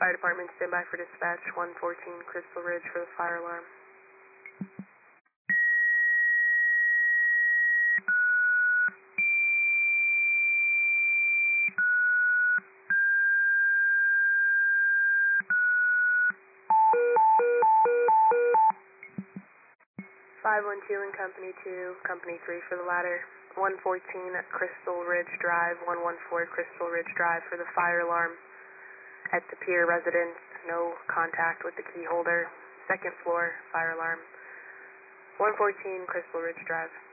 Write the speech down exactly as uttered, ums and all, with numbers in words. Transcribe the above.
Fire Department, stand by for dispatch, one fourteen Crystal Ridge for the fire alarm. five one two and Company two, Company three for the ladder. one fourteen Crystal Ridge Drive, one one four Crystal Ridge Drive for the fire alarm. At the pier residence, no contact with the key holder. Second floor, fire alarm. one fourteen Crystal Ridge Drive.